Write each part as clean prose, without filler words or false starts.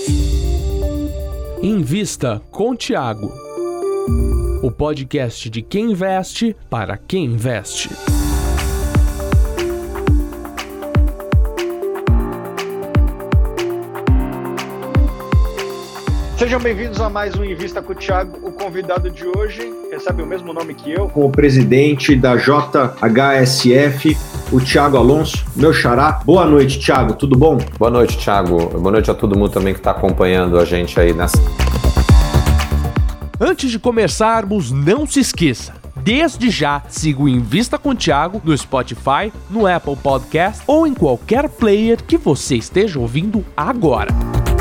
Invista com Thiago, o podcast de quem investe para quem investe. Sejam bem-vindos a mais um Invista com o Thiago. O convidado de hoje recebe o mesmo nome que eu, como presidente da JHSF, o Thiago Alonso, meu xará. Boa noite, Thiago, tudo bom? Boa noite, Thiago. Boa noite a todo mundo também que está acompanhando a gente aí nessa... Antes de começarmos, não se esqueça, desde já, siga o Invista com o Thiago no Spotify, no Apple Podcast ou em qualquer player que você esteja ouvindo agora.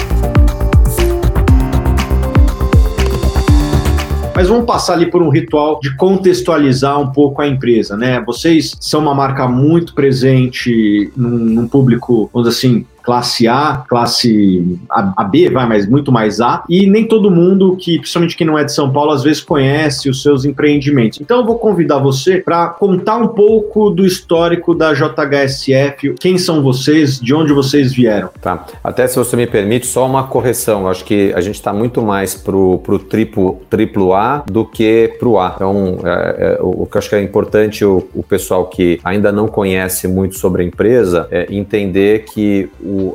Mas vamos passar ali por um ritual de contextualizar um pouco a empresa, né? Vocês são uma marca muito presente num público, vamos dizer assim, classe A, classe AB, mas muito mais A, e nem todo mundo, principalmente quem não é de São Paulo, às vezes conhece os seus empreendimentos. Então eu vou convidar você para contar um pouco do histórico da JHSF, quem são vocês, de onde vocês vieram. Tá, até se você me permite, só uma correção, eu acho que a gente está muito mais pro triplo A do que pro A. Então, o que eu acho que é importante o pessoal que ainda não conhece muito sobre a empresa entender que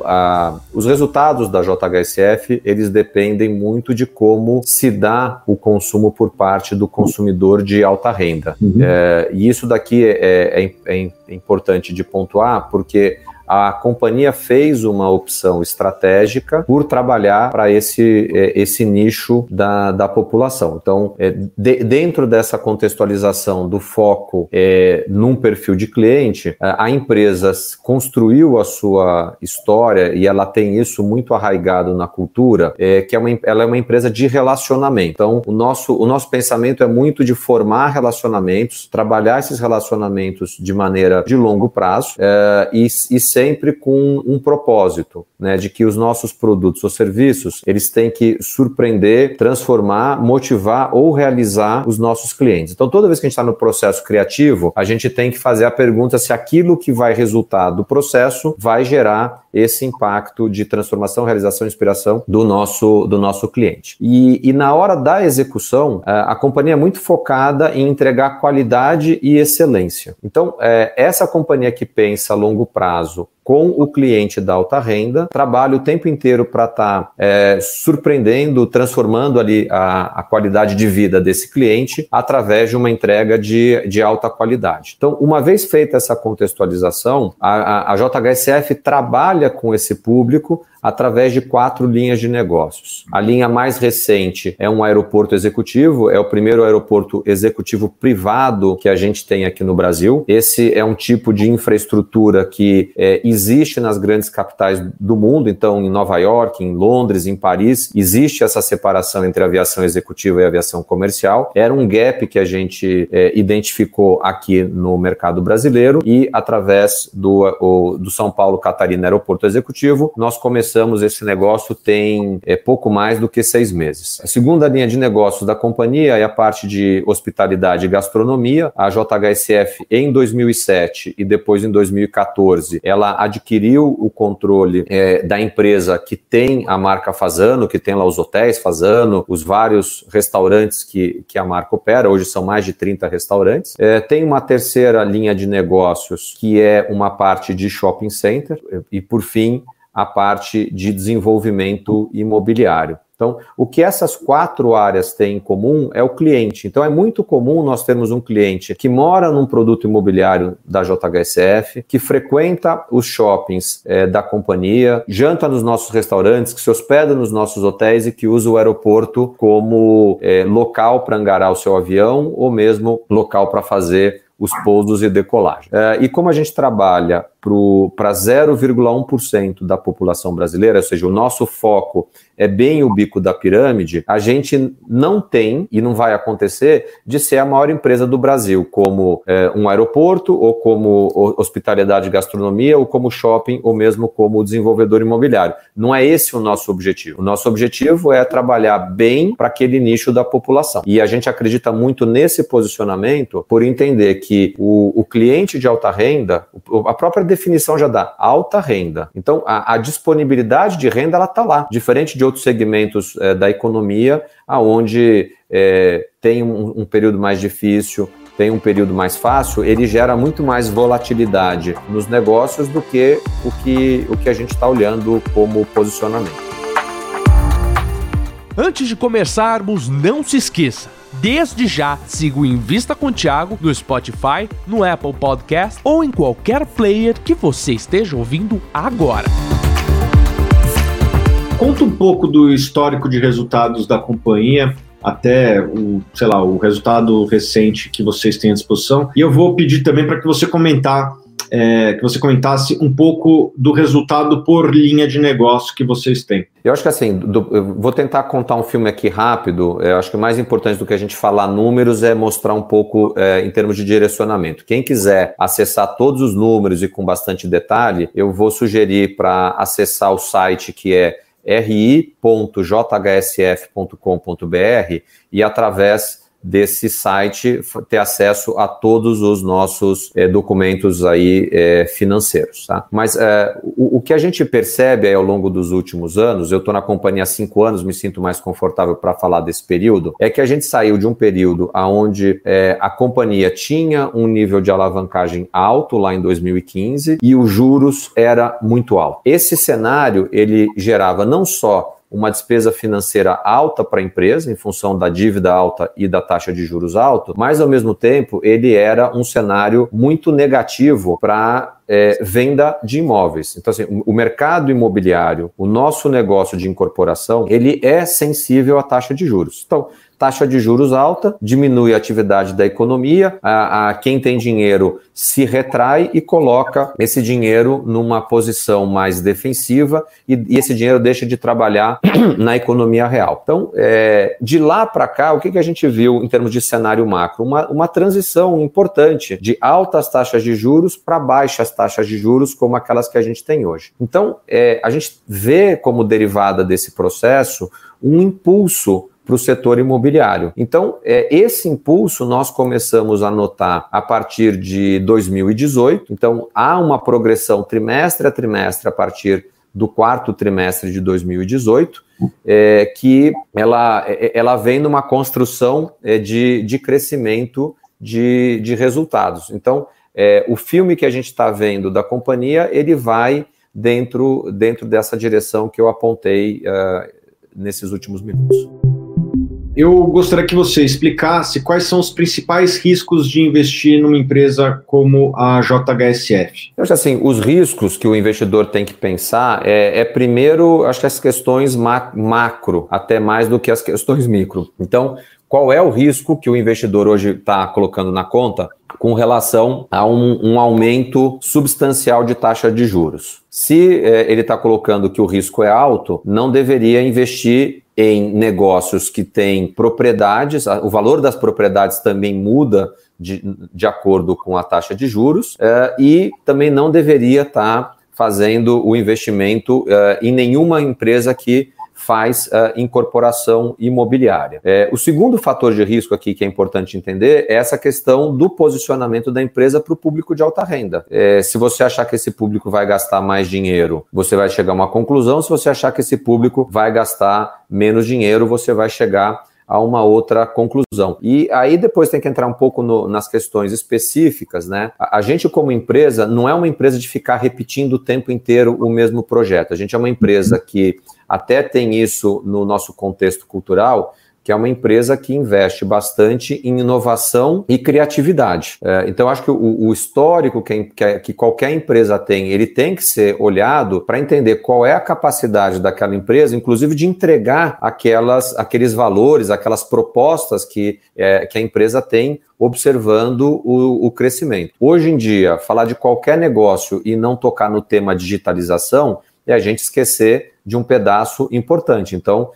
os resultados da JHSF, eles dependem muito de como se dá o consumo por parte do consumidor de alta renda. E isso daqui é importante de pontuar, porque a companhia fez uma opção estratégica por trabalhar para esse nicho da população. Então, dentro dessa contextualização do foco num perfil de cliente, a empresa construiu a sua história e ela tem isso muito arraigado na cultura, que ela é uma empresa de relacionamento. Então, o nosso pensamento é muito de formar relacionamentos, trabalhar esses relacionamentos de maneira de longo prazo e sempre com um propósito, né, de que os nossos produtos ou serviços, eles têm que surpreender, transformar, motivar ou realizar os nossos clientes. Então, toda vez que a gente está no processo criativo, a gente tem que fazer a pergunta se aquilo que vai resultar do processo vai gerar esse impacto de transformação, realização e inspiração do nosso cliente. E na hora da execução, a companhia é muito focada em entregar qualidade e excelência. Então, essa companhia que pensa a longo prazo com o cliente da alta renda, trabalha o tempo inteiro para estar surpreendendo, transformando ali a qualidade de vida desse cliente através de uma entrega de alta qualidade. Então, uma vez feita essa contextualização, a JHSF trabalha com esse público através de 4 linhas de negócios. A linha mais recente é um aeroporto executivo, é o primeiro aeroporto executivo privado que a gente tem aqui no Brasil. Esse é um tipo de infraestrutura que existe nas grandes capitais do mundo, então em Nova York, em Londres, em Paris, existe essa separação entre aviação executiva e aviação comercial. Era um gap que a gente identificou aqui no mercado brasileiro e através do São Paulo Catarina Aeroporto Executivo, nós começamos esse negócio tem pouco mais do que 6 meses. A segunda linha de negócios da companhia é a parte de hospitalidade e gastronomia. A JHSF em 2007 e depois em 2014, ela adquiriu o controle da empresa que tem a marca Fasano, que tem lá os hotéis Fasano, os vários restaurantes que a marca opera, hoje são mais de 30 restaurantes. Tem uma terceira linha de negócios que é uma parte de shopping center e, por fim, a parte de desenvolvimento imobiliário. Então, o que essas 4 áreas têm em comum é o cliente. Então, é muito comum nós termos um cliente que mora num produto imobiliário da JHSF, que frequenta os shoppings da companhia, janta nos nossos restaurantes, que se hospeda nos nossos hotéis e que usa o aeroporto como local para angarar o seu avião ou mesmo local para fazer os pousos e decolagem. E como a gente trabalha para 0,1% da população brasileira, ou seja, o nosso foco é bem o bico da pirâmide, a gente não tem, e não vai acontecer, de ser a maior empresa do Brasil, como um aeroporto, ou como hospitalidade e gastronomia, ou como shopping, ou mesmo como desenvolvedor imobiliário. Não é esse o nosso objetivo. O nosso objetivo é trabalhar bem para aquele nicho da população. E a gente acredita muito nesse posicionamento por entender que o cliente de alta renda, a própria definição já dá alta renda. Então, a disponibilidade de renda, ela está lá, diferente de outros segmentos da economia, onde tem um período mais difícil, tem um período mais fácil, ele gera muito mais volatilidade nos negócios do que o que a gente está olhando como posicionamento. Antes de começarmos, não se esqueça, desde já siga o Invista com Thiago no Spotify, no Apple Podcast ou em qualquer player que você esteja ouvindo agora. Conta um pouco do histórico de resultados da companhia, até o resultado recente que vocês têm à disposição. E eu vou pedir também para que você comentasse um pouco do resultado por linha de negócio que vocês têm. Eu acho que assim, eu vou tentar contar um filme aqui rápido. Eu acho que o mais importante do que a gente falar números é mostrar um pouco em termos de direcionamento. Quem quiser acessar todos os números e com bastante detalhe, eu vou sugerir para acessar o site que é ri.jhsf.com.br e através desse site ter acesso a todos os nossos documentos aí financeiros, tá? Mas o que a gente percebe aí ao longo dos últimos anos, eu estou na companhia há 5 anos, me sinto mais confortável para falar desse período, é que a gente saiu de um período onde a companhia tinha um nível de alavancagem alto lá em 2015 e os juros era muito alto. Esse cenário, ele gerava não só uma despesa financeira alta para a empresa, em função da dívida alta e da taxa de juros alta, mas, ao mesmo tempo, ele era um cenário muito negativo para venda de imóveis. Então, assim, o mercado imobiliário, o nosso negócio de incorporação, ele é sensível à taxa de juros. Então, taxa de juros alta, diminui a atividade da economia, quem tem dinheiro se retrai e coloca esse dinheiro numa posição mais defensiva e esse dinheiro deixa de trabalhar na economia real. Então, de lá para cá, o que a gente viu em termos de cenário macro? Uma transição importante de altas taxas de juros para baixas taxas de juros como aquelas que a gente tem hoje. Então, a gente vê como derivada desse processo um impulso para o setor imobiliário. Então, esse impulso nós começamos a notar a partir de 2018. Então, há uma progressão trimestre a trimestre a partir do 4º trimestre de 2018, que ela vem numa construção de crescimento de resultados. Então, o filme que a gente está vendo da companhia, ele vai dentro dessa direção que eu apontei nesses últimos minutos. Eu gostaria que você explicasse quais são os principais riscos de investir numa empresa como a JHSF. Eu acho assim, os riscos que o investidor tem que pensar primeiro, acho que as questões macro, até mais do que as questões micro. Então, qual é o risco que o investidor hoje está colocando na conta com relação a um aumento substancial de taxa de juros? Se ele está colocando que o risco é alto, não deveria investir em negócios que têm propriedades, o valor das propriedades também muda de acordo com a taxa de juros, e também não deveria estar fazendo o investimento em nenhuma empresa que faz incorporação imobiliária. O segundo fator de risco aqui que é importante entender é essa questão do posicionamento da empresa para o público de alta renda. Se você achar que esse público vai gastar mais dinheiro, você vai chegar a uma conclusão. Se você achar que esse público vai gastar menos dinheiro, você vai chegar a uma outra conclusão. E aí depois tem que entrar um pouco nas questões específicas, né? A gente, como empresa, não é uma empresa de ficar repetindo o tempo inteiro o mesmo projeto. A gente é uma empresa que até tem isso no nosso contexto cultural, que é uma empresa que investe bastante em inovação e criatividade. Então, acho que o histórico que qualquer empresa tem, ele tem que ser olhado para entender qual é a capacidade daquela empresa, inclusive de entregar aqueles valores, aquelas propostas que a empresa tem, observando o crescimento. Hoje em dia, falar de qualquer negócio e não tocar no tema digitalização é a gente esquecer de um pedaço importante. Então,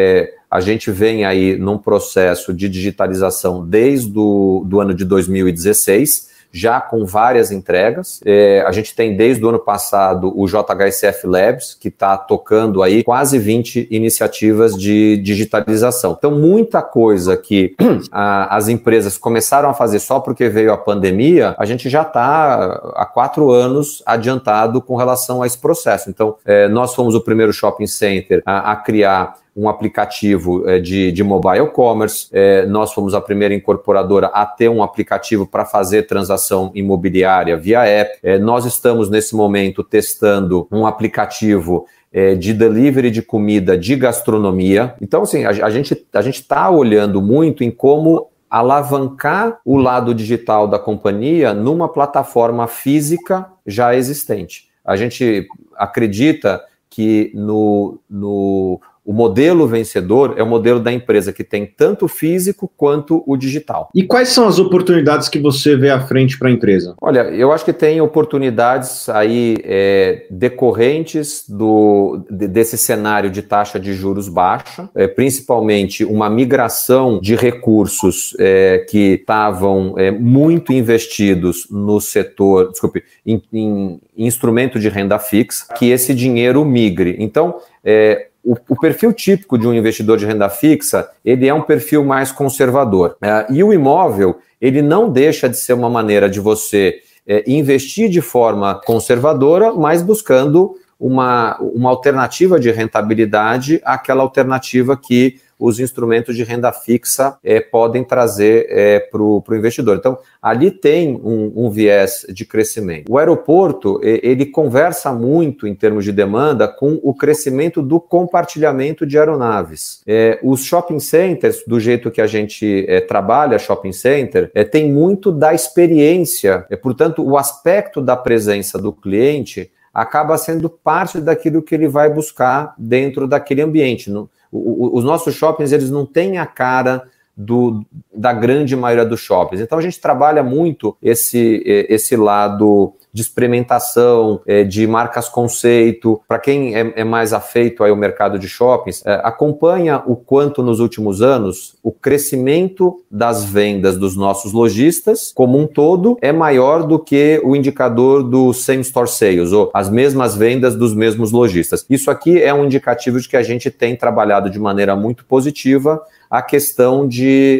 a gente vem aí num processo de digitalização desde o ano de 2016, já com várias entregas. A gente tem desde o ano passado o JHSF Labs, que está tocando aí quase 20 iniciativas de digitalização. Então, muita coisa que as empresas começaram a fazer só porque veio a pandemia, a gente já está há 4 anos adiantado com relação a esse processo. Então, nós fomos o primeiro shopping center a criar um aplicativo de mobile commerce, nós fomos a primeira incorporadora a ter um aplicativo para fazer transação imobiliária via app, nós estamos nesse momento testando um aplicativo de delivery de comida de gastronomia. Então, assim, a gente está olhando muito em como alavancar o lado digital da companhia numa plataforma física já existente. A gente acredita que o modelo vencedor é o modelo da empresa que tem tanto o físico quanto o digital. E quais são as oportunidades que você vê à frente para a empresa? Olha, eu acho que tem oportunidades aí decorrentes desse cenário de taxa de juros baixa, principalmente uma migração de recursos que estavam muito investidos no setor, em instrumento de renda fixa, que esse dinheiro migre. Então, o perfil típico de um investidor de renda fixa, ele é um perfil mais conservador. E o imóvel, ele não deixa de ser uma maneira de você investir de forma conservadora, mas buscando uma alternativa de rentabilidade àquela alternativa que os instrumentos de renda fixa podem trazer para o investidor. Então, ali tem um viés de crescimento. O aeroporto, ele conversa muito em termos de demanda com o crescimento do compartilhamento de aeronaves. Os shopping centers, do jeito que a gente trabalha shopping center, tem muito da experiência. Portanto, o aspecto da presença do cliente acaba sendo parte daquilo que ele vai buscar dentro daquele ambiente. Os nossos shoppings, eles não têm a cara da grande maioria dos shoppings. Então, a gente trabalha muito esse lado de experimentação, de marcas conceito. Para quem é mais afeito ao mercado de shoppings, acompanha o quanto nos últimos anos o crescimento das vendas dos nossos lojistas como um todo é maior do que o indicador do same store sales, ou as mesmas vendas dos mesmos lojistas. Isso aqui é um indicativo de que a gente tem trabalhado de maneira muito positiva a questão de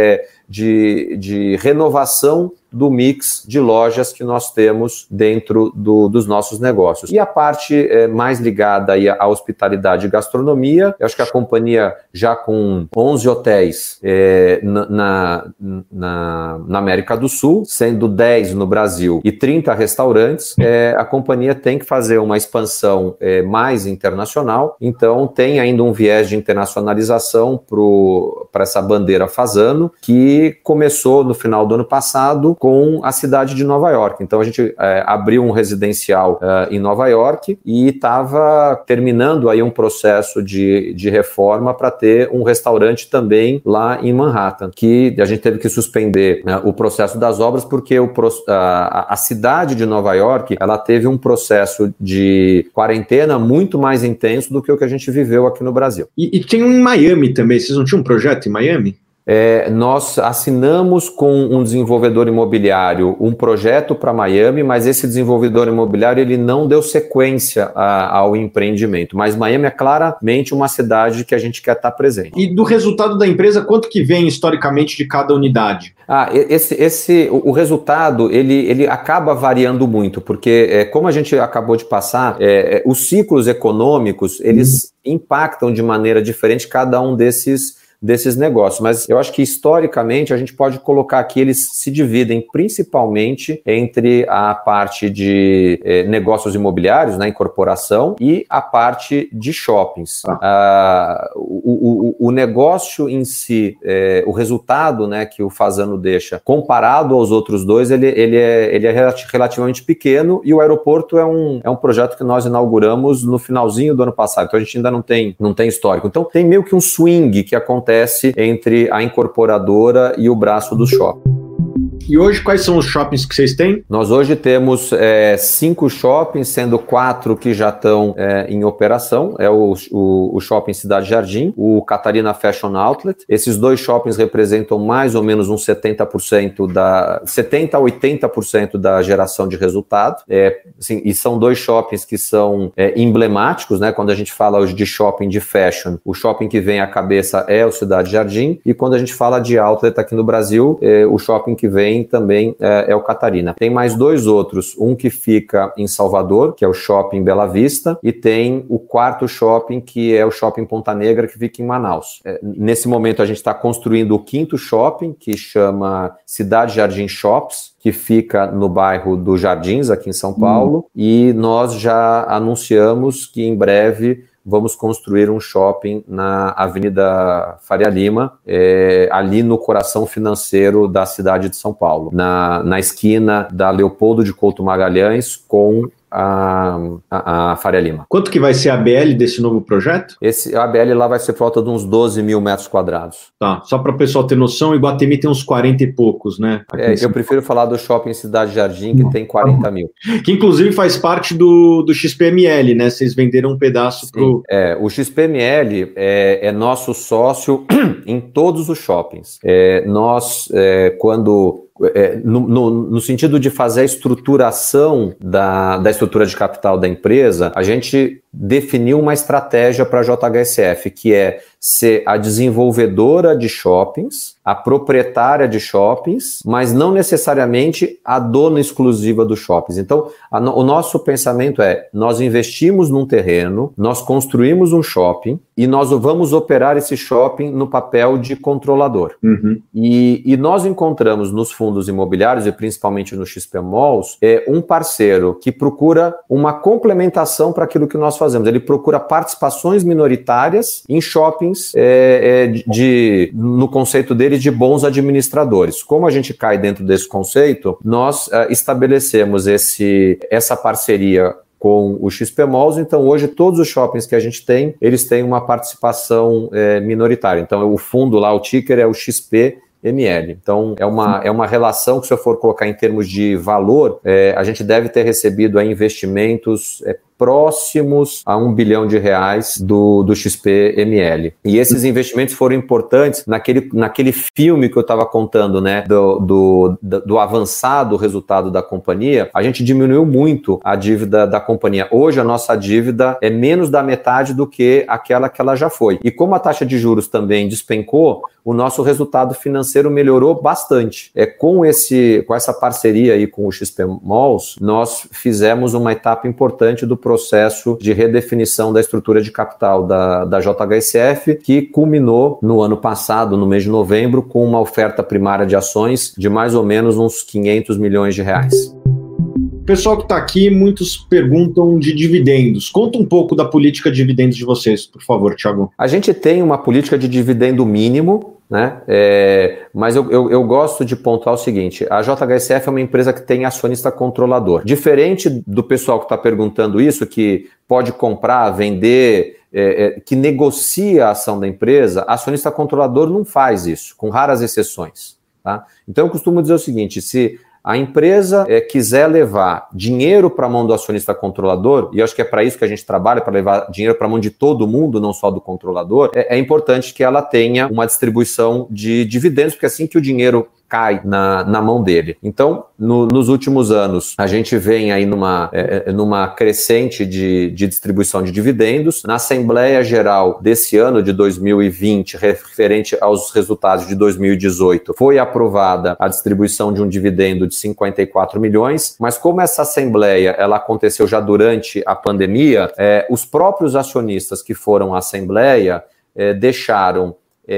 renovação do mix de lojas que nós temos dentro dos nossos negócios. E a parte mais ligada aí à hospitalidade e gastronomia, eu acho que a companhia já com 11 hotéis na América do Sul, sendo 10 no Brasil e 30 restaurantes, a companhia tem que fazer uma expansão mais internacional, então tem ainda um viés de internacionalização para essa bandeira Fasano, que começou no final do ano passado com a cidade de Nova York. Então a gente abriu um residencial em Nova York e estava terminando aí um processo de reforma para ter um restaurante também lá em Manhattan, que a gente teve que suspender o processo das obras porque a cidade de Nova York, ela teve um processo de quarentena muito mais intenso do que o que a gente viveu aqui no Brasil. E tem um em Miami também, vocês não tinham um projeto em Miami? Nós assinamos com um desenvolvedor imobiliário um projeto para Miami, mas esse desenvolvedor imobiliário ele não deu sequência ao empreendimento. Mas Miami é claramente uma cidade que a gente quer estar presente. E do resultado da empresa, quanto que vem historicamente de cada unidade? O resultado ele acaba variando muito, porque como a gente acabou de passar, os ciclos econômicos eles impactam de maneira diferente cada um desses negócios, mas eu acho que historicamente a gente pode colocar que eles se dividem principalmente entre a parte de negócios imobiliários, né, incorporação, e a parte de shoppings. O negócio em si, o resultado, né, que o Fasano deixa, comparado aos outros dois, ele é relativamente pequeno, e o aeroporto é um projeto que nós inauguramos no finalzinho do ano passado, então a gente ainda não tem histórico. Então tem meio que um swing que acontece entre a incorporadora e o braço do shopping. E hoje, quais são os shoppings que vocês têm? Nós hoje temos 5 shoppings, sendo 4 que já estão em operação. É o Shopping Cidade Jardim, o Catarina Fashion Outlet. Esses 2 shoppings representam mais ou menos uns 70% a 80% da geração de resultado. Assim, e são 2 shoppings que são emblemáticos, né? Quando a gente fala hoje de shopping de fashion, o shopping que vem à cabeça é o Cidade Jardim, e quando a gente fala de outlet aqui no Brasil, o shopping que vem também é o Catarina. Tem mais 2 outros, um que fica em Salvador, que é o Shopping Bela Vista, e tem o 4º shopping, que é o Shopping Ponta Negra, que fica em Manaus. Nesse momento a gente está construindo o 5º shopping, que chama Cidade Jardim Shops, que fica no bairro dos Jardins, aqui em São Paulo, e nós já anunciamos que em breve vamos construir um shopping na Avenida Faria Lima, ali no coração financeiro da cidade de São Paulo, na esquina da Leopoldo de Couto Magalhães com a Faria Lima. Quanto que vai ser a ABL desse novo projeto? A ABL lá vai ser por volta de uns 12 mil metros quadrados. Tá, só para o pessoal ter noção, o Iguatemi tem uns 40 e poucos, né? Eu prefiro falar do Shopping Cidade Jardim, que tem 40 mil. Que inclusive faz parte do XPML, né? Vocês venderam um pedaço pro... O XPML é nosso sócio em todos os shoppings. Nós, quando... no sentido de fazer a estruturação da estrutura de capital da empresa, a gente definiu uma estratégia para a JHSF, que é ser a desenvolvedora de shoppings, a proprietária de shoppings, mas não necessariamente a dona exclusiva dos shoppings. Então, o nosso pensamento nós investimos num terreno, nós construímos um shopping e nós vamos operar esse shopping no papel de controlador. Uhum. E nós encontramos nos fundos imobiliários, e principalmente no XP Malls, um parceiro que procura uma complementação para aquilo que nós fazemos. Ele procura participações minoritárias em shoppings no conceito dele de bons administradores. Como a gente cai dentro desse conceito, nós estabelecemos essa parceria com o XP Malls. Então hoje todos os shoppings que a gente tem, eles têm uma participação minoritária. Então o fundo lá, o ticker é o XPML. Então é uma relação que, se eu for colocar em termos de valor, a gente deve ter recebido investimentos próximos a R$1 bilhão do XPML. E esses investimentos foram importantes naquele filme que eu estava contando, né, do avançado resultado da companhia. A gente diminuiu muito a dívida da companhia. Hoje a nossa dívida é menos da metade do que aquela que ela já foi. E como a taxa de juros também despencou, o nosso resultado financeiro melhorou bastante. Com essa parceria aí com o XP Malls, nós fizemos uma etapa importante do processo de redefinição da estrutura de capital da JHSF, que culminou no ano passado, no mês de novembro, com uma oferta primária de ações de mais ou menos uns R$500 milhões. Pessoal que está aqui, muitos perguntam de dividendos. Conta um pouco da política de dividendos de vocês, por favor, Thiago. A gente tem uma política de dividendo mínimo, né? Mas eu gosto de pontuar o seguinte: a JHSF é uma empresa que tem acionista controlador. Diferente do pessoal que está perguntando isso, que pode comprar, vender, que negocia a ação da empresa, acionista controlador não faz isso, com raras exceções. Tá? Então eu costumo dizer o seguinte: se a empresa quiser levar dinheiro para a mão do acionista controlador, e eu acho que é para isso que a gente trabalha, para levar dinheiro para a mão de todo mundo, não só do controlador, é importante que ela tenha uma distribuição de dividendos, porque assim que o dinheiro cai na mão dele. Então, nos últimos anos, a gente vem aí numa crescente de distribuição de dividendos. Na Assembleia Geral desse ano, de 2020, referente aos resultados de 2018, foi aprovada a distribuição de um dividendo de 54 milhões, mas como essa Assembleia ela aconteceu já durante a pandemia, os próprios acionistas que foram à Assembleia deixaram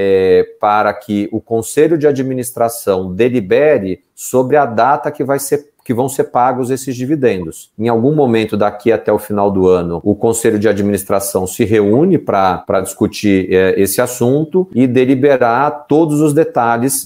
para que o Conselho de Administração delibere sobre a data que vão ser pagos esses dividendos. Em algum momento daqui até o final do ano, o Conselho de Administração se reúne para discutir esse assunto e deliberar todos os detalhes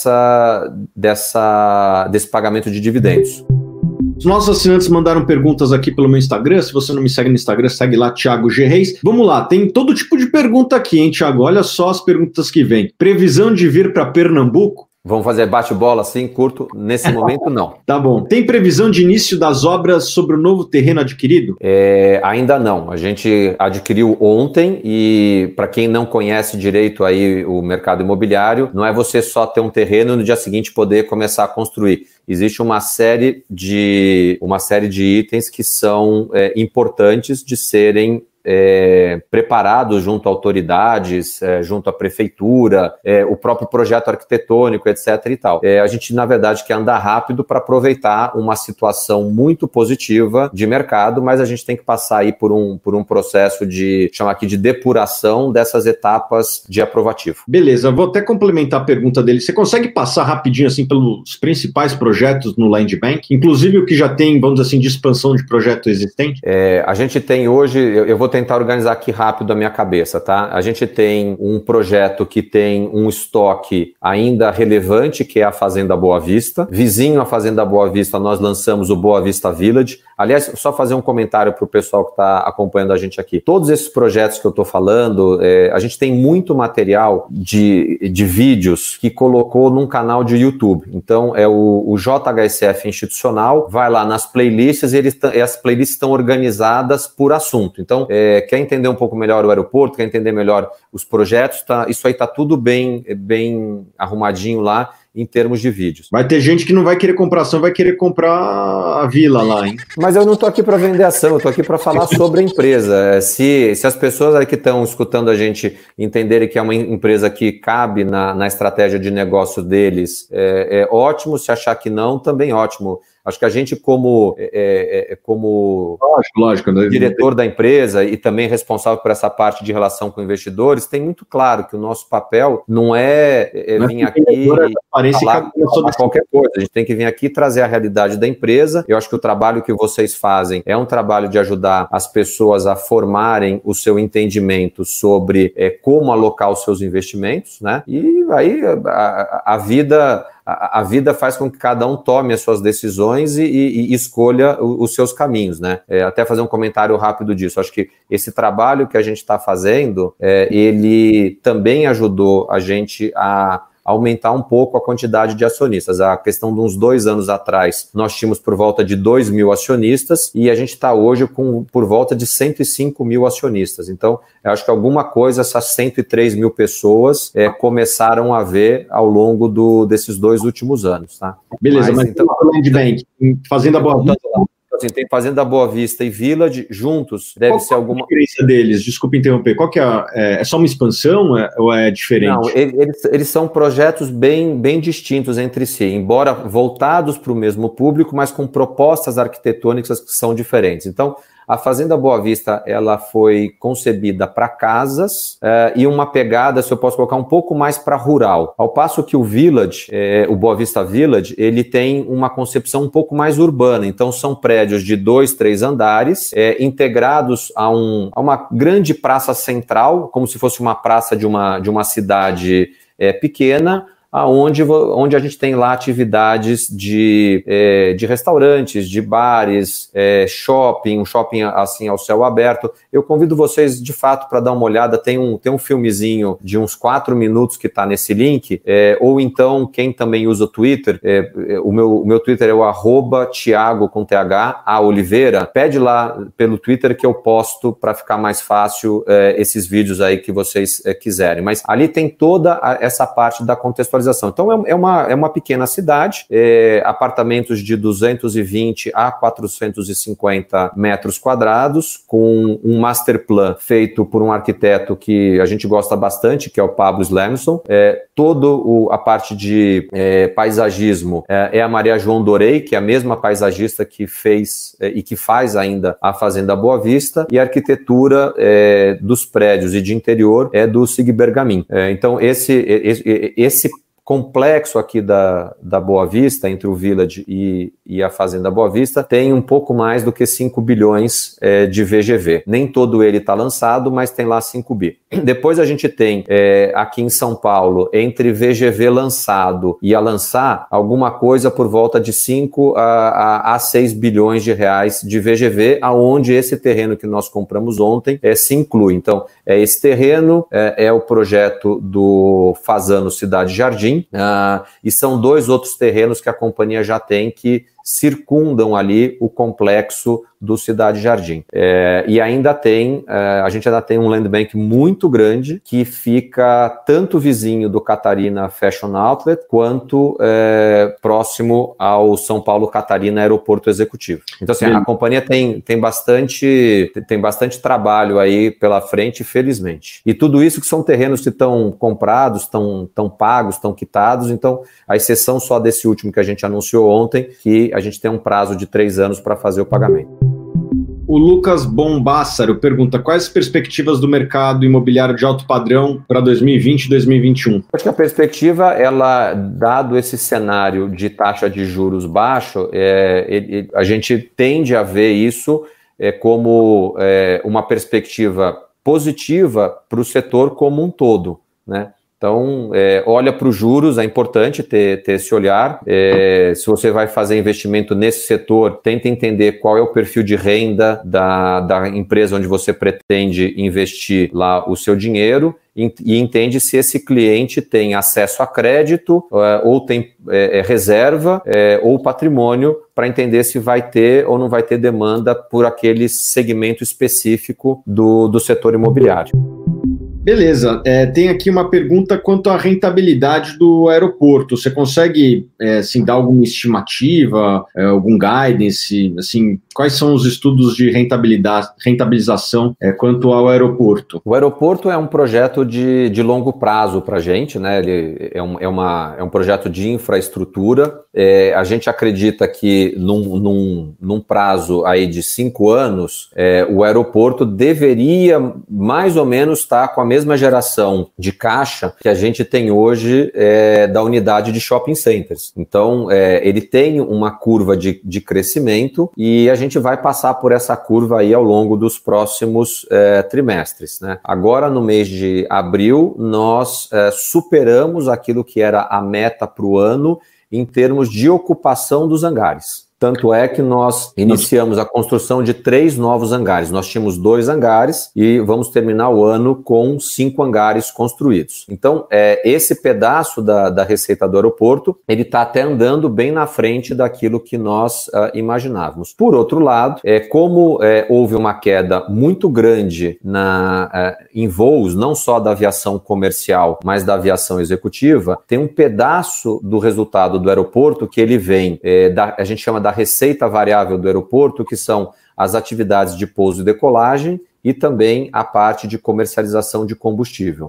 desse pagamento de dividendos. Os nossos assinantes mandaram perguntas aqui pelo meu Instagram. Se você não me segue no Instagram, segue lá, Thiago G. Reis. Vamos lá, tem todo tipo de pergunta aqui, hein, Thiago? Olha só as perguntas que vem. Previsão de vir para Pernambuco? Vamos fazer bate-bola assim, curto? Nesse momento, não. Tá bom. Tem previsão de início das obras sobre o novo terreno adquirido? Ainda não. A gente adquiriu ontem e, para quem não conhece direito aí o mercado imobiliário, não é você só ter um terreno e no dia seguinte poder começar a construir. Existe uma série de itens que são importantes de serem preparados junto a autoridades, junto à prefeitura, o próprio projeto arquitetônico, etc. e tal. A gente, na verdade, quer andar rápido para aproveitar uma situação muito positiva de mercado, mas a gente tem que passar aí por um processo chamar aqui de depuração dessas etapas de aprovativo. Beleza, vou até complementar a pergunta dele. Você consegue passar rapidinho assim pelos principais projetos no Land Bank, inclusive o que já tem, vamos dizer assim, de expansão de projeto existente? A gente tem hoje, eu vou tentar organizar aqui rápido a minha cabeça, tá? A gente tem um projeto que tem um estoque ainda relevante, que é a Fazenda Boa Vista. Vizinho à Fazenda Boa Vista, nós lançamos o Boa Vista Village. Aliás, só fazer um comentário para o pessoal que está acompanhando a gente aqui. Todos esses projetos que eu estou falando, a gente tem muito material de vídeos que colocou num canal de YouTube. Então, é o JHSF Institucional, vai lá nas playlists e as playlists estão organizadas por assunto. Então, quer entender um pouco melhor o aeroporto, quer entender melhor os projetos, isso aí está tudo bem arrumadinho lá em termos de vídeos. Vai ter gente que não vai querer comprar ação, vai querer comprar a vila lá, hein? Mas eu não estou aqui para vender ação, eu estou aqui para falar sobre a empresa. Se as pessoas aí que estão escutando a gente entenderem que é uma empresa que cabe na estratégia de negócio deles, é ótimo. Se achar que não, também ótimo. Acho que a gente, como lógico, né? Diretor da empresa e também responsável por essa parte de relação com investidores, tem muito claro que o nosso papel não é vir aqui e falar qualquer coisa. A gente tem que vir aqui trazer a realidade da empresa. Eu acho que o trabalho que vocês fazem é um trabalho de ajudar as pessoas a formarem o seu entendimento sobre como alocar os seus investimentos, né? E aí a vida faz com que cada um tome as suas decisões e escolha os seus caminhos, né? Até fazer um comentário rápido disso. Acho que esse trabalho que a gente está fazendo, ele também ajudou a gente a aumentar um pouco a quantidade de acionistas. A questão de uns 2 anos atrás, nós tínhamos por volta de 2.000 acionistas e a gente está hoje por volta de 105.000 acionistas. Então, eu acho que alguma coisa essas 103.000 pessoas começaram a ver ao longo desses 2 últimos anos, tá? Beleza, mas então, Land Bank, Fazenda Boa Vista. Assim, tem Fazenda Boa Vista e Village juntos, deve ser alguma... Qual a diferença deles? Desculpa interromper. Qual que é só uma expansão ou é diferente? Não, eles são projetos bem distintos entre si, embora voltados para o mesmo público, mas com propostas arquitetônicas que são diferentes. Então, a Fazenda Boa Vista, ela foi concebida para casas e uma pegada, se eu posso colocar, um pouco mais para rural. Ao passo que o Village, o Boa Vista Village, ele tem uma concepção um pouco mais urbana. Então, são prédios de 2, 3 andares, integrados a uma grande praça central, como se fosse uma praça de uma cidade pequena, onde a gente tem lá atividades de restaurantes, de bares, um shopping assim ao céu aberto. Eu convido vocês, de fato, para dar uma olhada. Tem um filmezinho de uns 4 minutos que está nesse link, ou então, quem também usa o Twitter, o meu Twitter é o @Thiago com TH, Oliveira. Pede lá pelo Twitter que eu posto para ficar mais fácil esses vídeos aí que vocês quiserem. Mas ali tem toda essa parte da contextualização. Então, é uma pequena cidade, apartamentos de 220 a 450 metros quadrados, com um master plan feito por um arquiteto que a gente gosta bastante, que é o Pablo Slemson. Toda a parte de paisagismo é a Maria João Dorei, que é a mesma paisagista que fez e que faz ainda a Fazenda Boa Vista, e a arquitetura dos prédios e de interior é do Sig Bergamin. Então, esse complexo aqui da Boa Vista, entre o Village e a Fazenda Boa Vista, tem um pouco mais do que 5 bilhões de VGV. Nem todo ele está lançado, mas tem lá 5 bi. Depois a gente tem aqui em São Paulo, entre VGV lançado e a lançar, alguma coisa por volta de 5 a 6 bilhões de reais de VGV, aonde esse terreno que nós compramos ontem se inclui. Então, esse terreno é o projeto do Fazano Cidade Jardim, Jardim, e são 2 outros terrenos que a companhia já tem que circundam ali o complexo do Cidade Jardim. E ainda a gente ainda tem um land bank muito grande que fica tanto vizinho do Catarina Fashion Outlet quanto próximo ao São Paulo Catarina Aeroporto Executivo. Então, assim, a companhia tem bastante trabalho aí pela frente, felizmente. E tudo isso que são terrenos que estão comprados, estão pagos, estão quitados, então, a exceção só desse último que a gente anunciou ontem, que a gente tem um prazo de 3 anos para fazer o pagamento. O Lucas Bombassaro pergunta: quais as perspectivas do mercado imobiliário de alto padrão para 2020 e 2021? Acho que a perspectiva, dado esse cenário de taxa de juros baixo, a gente tende a ver isso como uma perspectiva positiva para o setor como um todo, né? Então, olha para os juros, é importante ter esse olhar. Se você vai fazer investimento nesse setor, tenta entender qual é o perfil de renda da empresa onde você pretende investir lá o seu dinheiro e entende se esse cliente tem acesso a crédito ou tem reserva ou patrimônio para entender se vai ter ou não vai ter demanda por aquele segmento específico do setor imobiliário. Beleza, tem aqui uma pergunta quanto à rentabilidade do aeroporto. Você consegue dar alguma estimativa, algum guidance, assim, quais são os estudos de rentabilização quanto ao aeroporto? O aeroporto é um projeto de longo prazo para a gente, né? Ele é um projeto de infraestrutura. A gente acredita que num prazo aí de 5 anos, o aeroporto deveria mais ou menos estar com a mesma geração de caixa que a gente tem hoje da unidade de shopping centers. Então, ele tem uma curva de crescimento e a gente vai passar por essa curva aí ao longo dos próximos trimestres, né? Agora, no mês de abril, nós superamos aquilo que era a meta para o ano em termos de ocupação dos hangares. Tanto é que nós iniciamos a construção de 3 novos hangares. Nós tínhamos 2 hangares e vamos terminar o ano com 5 hangares construídos. Então, esse pedaço da receita do aeroporto, ele está até andando bem na frente daquilo que nós imaginávamos. Por outro lado, como houve uma queda muito grande em voos, não só da aviação comercial, mas da aviação executiva, tem um pedaço do resultado do aeroporto que ele vem, a gente chama da receita variável do aeroporto, que são as atividades de pouso e decolagem e também a parte de comercialização de combustível.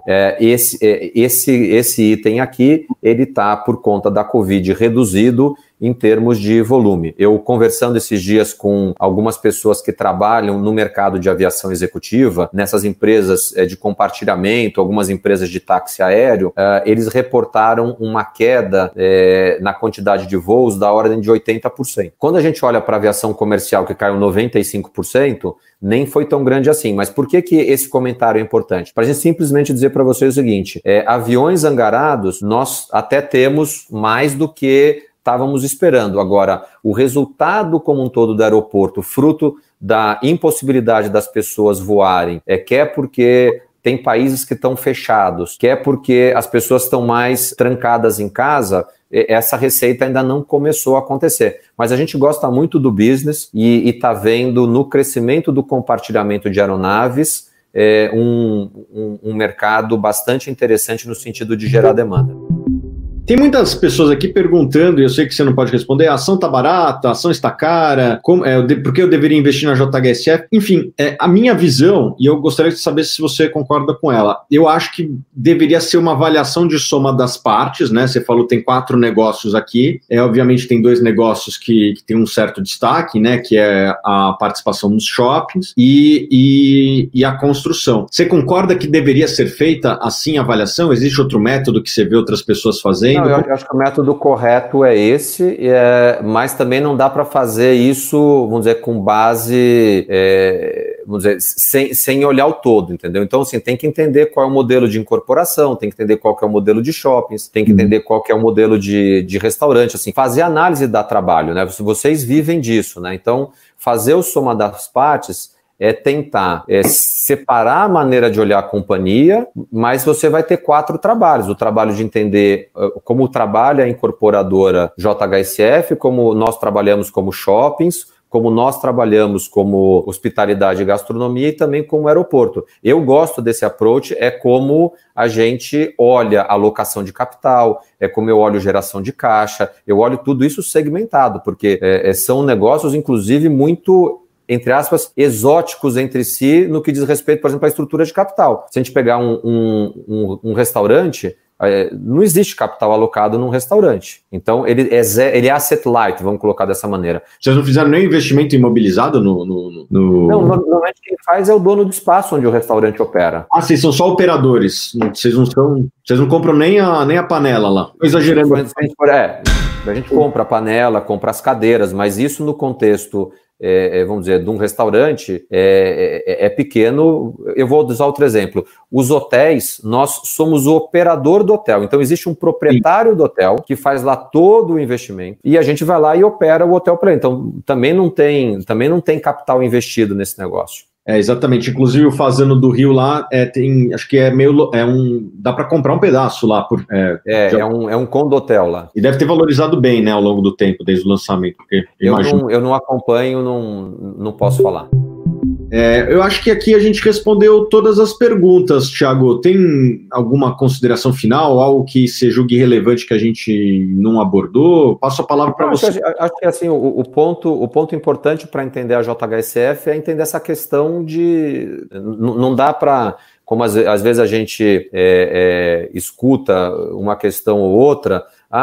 Esse item aqui, ele está, por conta da Covid, reduzido em termos de volume. Eu, conversando esses dias com algumas pessoas que trabalham no mercado de aviação executiva, nessas empresas de compartilhamento, algumas empresas de táxi aéreo, eles reportaram uma queda na quantidade de voos da ordem de 80%. Quando a gente olha para a aviação comercial, que caiu 95%, nem foi tão grande assim. Mas por que esse comentário é importante? Para a gente simplesmente dizer para vocês o seguinte: aviões hangarados, nós até temos mais do que estávamos esperando. Agora, o resultado como um todo do aeroporto, fruto da impossibilidade das pessoas voarem, quer porque tem países que estão fechados, quer porque as pessoas estão mais trancadas em casa, essa receita ainda não começou a acontecer. Mas a gente gosta muito do business e está vendo no crescimento do compartilhamento de aeronaves um mercado bastante interessante no sentido de gerar demanda. Tem muitas pessoas aqui perguntando, e eu sei que você não pode responder: a ação está barata, a ação está cara, por que eu deveria investir na JHSF? Enfim, a minha visão, e eu gostaria de saber se você concorda com ela, eu acho que deveria ser uma avaliação de soma das partes, né? Você falou que tem 4 negócios aqui, obviamente tem 2 negócios que tem um certo destaque, né? Que é a participação nos shoppings e a construção. Você concorda que deveria ser feita assim a avaliação? Existe outro método que você vê outras pessoas fazendo? Não, eu acho que o método correto é esse, mas também não dá para fazer isso, vamos dizer, com base, vamos dizer, sem olhar o todo, entendeu? Então, assim, tem que entender qual é o modelo de incorporação, tem que entender qual que é o modelo de shoppings, tem que entender qual que é o modelo de restaurante, assim, fazer análise dá trabalho, né? Vocês vivem disso, né? Então, fazer o soma das partes é tentar separar a maneira de olhar a companhia, mas você vai ter 4 trabalhos. O trabalho de entender como trabalha a incorporadora JHSF, como nós trabalhamos como shoppings, como nós trabalhamos como hospitalidade e gastronomia e também como aeroporto. Eu gosto desse approach, é como a gente olha a alocação de capital, é como eu olho geração de caixa, eu olho tudo isso segmentado, porque são negócios, inclusive, muito, entre aspas, exóticos entre si no que diz respeito, por exemplo, à estrutura de capital. Se a gente pegar um restaurante, não existe capital alocado num restaurante. Então, ele é asset light, vamos colocar dessa maneira. Vocês não fizeram nem investimento imobilizado no... Não, normalmente quem faz é o dono do espaço onde o restaurante opera. Ah, vocês são só operadores. Vocês não compram nem a panela lá. Estou exagerando. A gente compra a panela, compra as cadeiras, mas isso no contexto... vamos dizer, de um restaurante, é pequeno. Eu vou usar outro exemplo. Os hotéis, nós somos o operador do hotel. Então, existe um proprietário do hotel que faz lá todo o investimento e a gente vai lá e opera o hotel para ele. Então, também não tem capital investido nesse negócio. Exatamente. Inclusive, o Fazano do Rio lá acho que dá para comprar um pedaço lá. É um condotel lá. E deve ter valorizado bem, né, ao longo do tempo, desde o lançamento. Porque eu não acompanho, não posso falar. Eu acho que aqui a gente respondeu todas as perguntas, Thiago. Tem alguma consideração final, algo que você julgue relevante que a gente não abordou? Passo a palavra para você. Acho que assim, o ponto importante para entender a JHSF é entender essa questão de... Não dá para... Como às vezes a gente escuta uma questão ou outra,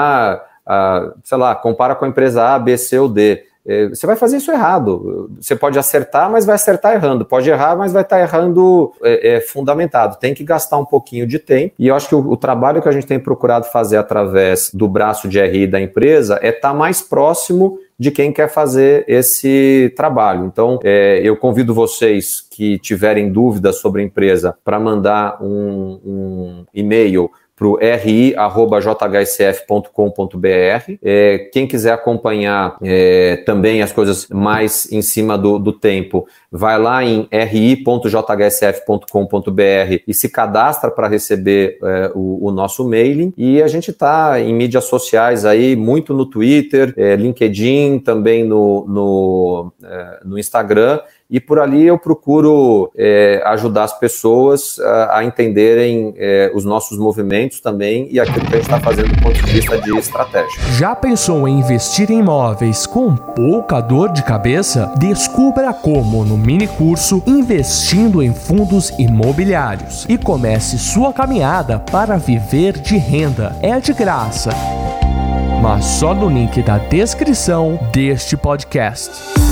sei lá, compara com a empresa A, B, C ou D. Você vai fazer isso errado. Você pode acertar, mas vai acertar errando. Pode errar, mas vai estar errando fundamentado. Tem que gastar um pouquinho de tempo. E eu acho que o trabalho que a gente tem procurado fazer através do braço de RI da empresa é estar mais próximo de quem quer fazer esse trabalho. Então, eu convido vocês que tiverem dúvidas sobre a empresa para mandar um e-mail para o ri@jhsf.com.br. Quem quiser acompanhar também as coisas mais em cima do tempo, vai lá em ri.jhsf.com.br e se cadastra para receber o nosso mailing. E a gente está em mídias sociais aí, muito no Twitter, LinkedIn, também no Instagram. E por ali eu procuro ajudar as pessoas a entenderem os nossos movimentos também e aquilo que a gente está fazendo do ponto de vista de estratégia. Já pensou em investir em imóveis com pouca dor de cabeça? Descubra como no mini curso Investindo em Fundos Imobiliários e comece sua caminhada para viver de renda. É de graça, mas só no link da descrição deste podcast.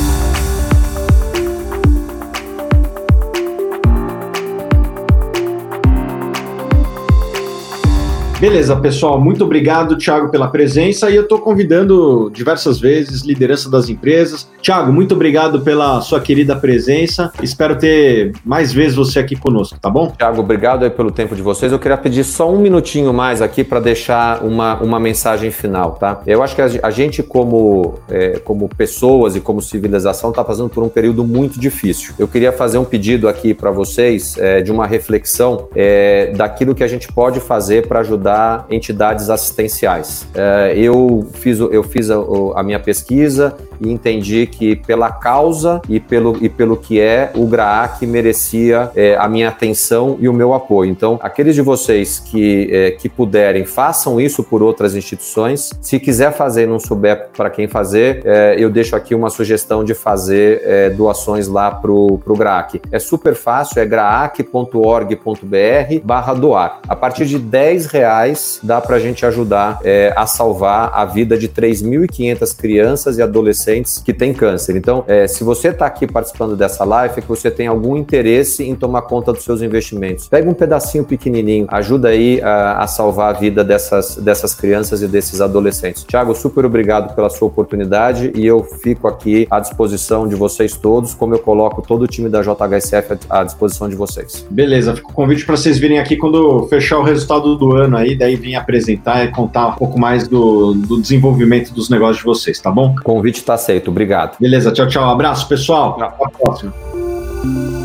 Beleza, pessoal, muito obrigado, Thiago, pela presença, e eu estou convidando diversas vezes liderança das empresas. Thiago, muito obrigado pela sua querida presença, espero ter mais vezes você aqui conosco, tá bom? Thiago, obrigado aí pelo tempo de vocês. Eu queria pedir só um minutinho mais aqui para deixar uma mensagem final, tá? Eu acho que a gente como pessoas e como civilização está passando por um período muito difícil. Eu queria fazer um pedido aqui para vocês de uma reflexão daquilo que a gente pode fazer para ajudar entidades assistenciais. Eu fiz a minha pesquisa e entendi que pela causa e pelo que o GRAAC merecia a minha atenção e o meu apoio. Então, aqueles de vocês que puderem, façam isso por outras instituições. Se quiser fazer e não souber para quem fazer, eu deixo aqui uma sugestão de fazer doações lá pro GRAAC. É super fácil, é graac.org.br/doar. A partir de R$10 dá para a gente ajudar a salvar a vida de 3.500 crianças e adolescentes que têm câncer. Então, se você está aqui participando dessa live, é que você tem algum interesse em tomar conta dos seus investimentos. Pega um pedacinho pequenininho, ajuda aí a salvar a vida dessas crianças e desses adolescentes. Thiago, super obrigado pela sua oportunidade e eu fico aqui à disposição de vocês todos, como eu coloco todo o time da JHSF à disposição de vocês. Beleza, fica o convite para vocês virem aqui quando fechar o resultado do ano aí, daí vir apresentar e contar um pouco mais do desenvolvimento dos negócios de vocês, tá bom? O convite está aceito, obrigado. Beleza, tchau, tchau. Abraço, pessoal. Até a próxima. Música